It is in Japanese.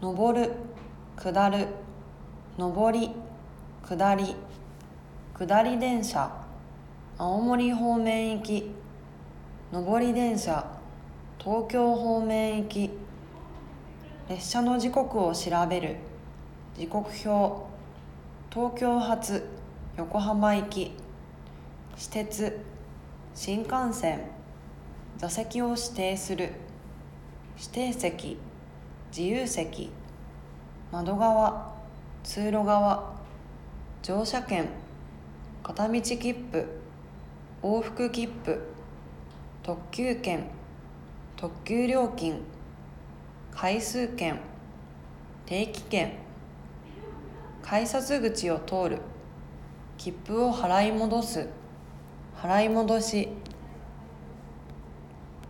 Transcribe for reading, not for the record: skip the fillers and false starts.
上る、下る、上り、下り、下り電車、青森方面行き、上り電車、東京方面行き、列車の時刻を調べる、時刻表、東京発横浜行き、私鉄、新幹線、座席を指定する、指定席、自由席、窓側、通路側、乗車券、片道切符、往復切符、特急券、特急料金、回数券、定期券、改札口を通る、切符を払い戻す、払い戻し、